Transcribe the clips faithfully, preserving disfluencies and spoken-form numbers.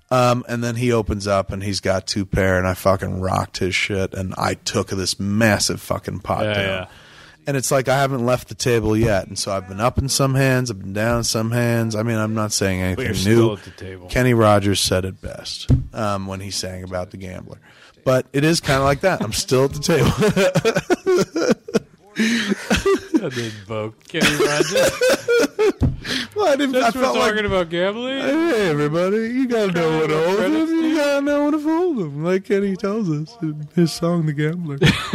Um, and then he opens up and he's got two pair, and I fucking rocked his shit, and I took this massive fucking pot Yeah, down. yeah. And it's like I haven't left the table yet, and so I've been up in some hands, I've been down in some hands. I mean, I'm not saying anything you're new. still at the table. Kenny Rogers said it best um, when he sang about the gambler. But it is kind of like that. I'm still at the table. I did invoke Kenny Rogers. Well, I didn't. That's I what felt we're like, talking about gambling. hey, everybody, you gotta know what to hold Credit, them. Steve? You gotta know what to fold them, like Kenny tells us in his song, "The Gambler."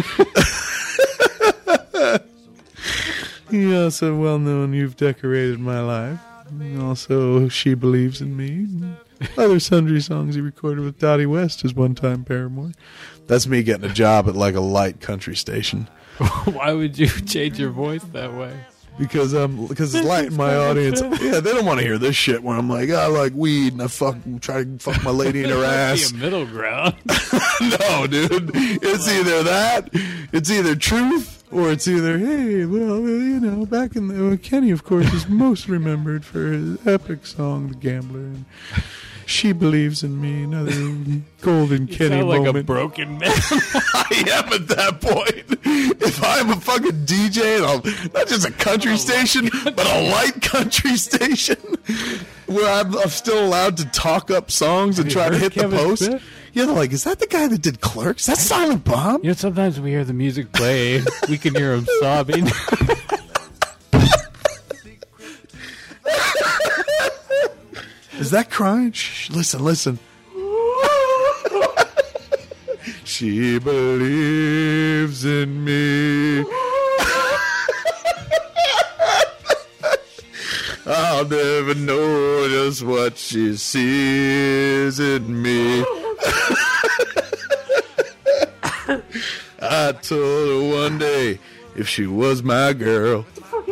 He also well known. You've decorated my life. And also, she believes in me. Other sundry songs he recorded with Dottie West, his one-time paramour. That's me getting a job at like a light country station. Why would you change your voice that way? Because um, because it's light in my audience. Yeah, they don't want to hear this shit where I'm like, I like weed and I fuck, try to fuck my lady in her ass. Be a middle ground. No, dude. It's either that, it's either truth, or it's either, hey, well, you know, back in the... Well, Kenny, of course, is most remembered for his epic song, The Gambler, and She Believes in Me, another golden You Kenny sound like moment. a broken man. I am at that point. If I'm a fucking D J, and I'll, not just a country station, but a light country station, where I'm, I'm still allowed to talk up songs and Have you try to heard hit Kevin the post. Smith? Yeah, they're like, is that the guy that did Clerks? Is that Silent Bob? You know, sometimes we hear the music play, we can hear him sobbing. Is that crying? Shh, listen, listen. She believes in me. I'll never know just what she sees in me. I told her one day if she was my girl.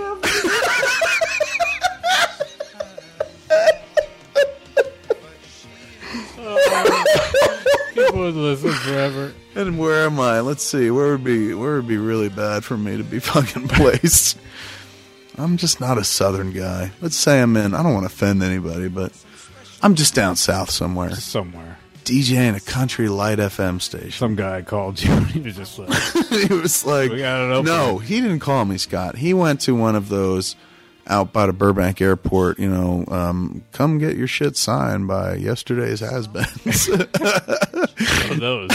People would listen forever. And where am I? Let's see. Where would be where would be really bad for me to be fucking placed? I'm just not a southern guy. Let's say I'm in. I don't want to offend anybody, but I'm just down south somewhere. Somewhere. DJing a country light F M station. Some guy called you and he was just like, He was like, We got it open. no, he didn't call me, Scott. He went to one of those out by the Burbank airport, you know, um, come get your shit signed by yesterday's has-beens. one of those.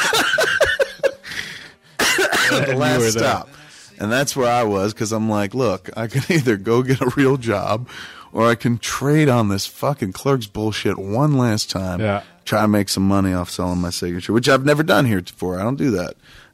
The last stop. And that's where I was, because I'm like, look, I can either go get a real job or I can trade on this fucking Clerks bullshit one last time. Yeah. Try to make some money off selling my signature, which I've never done here before. I don't do that.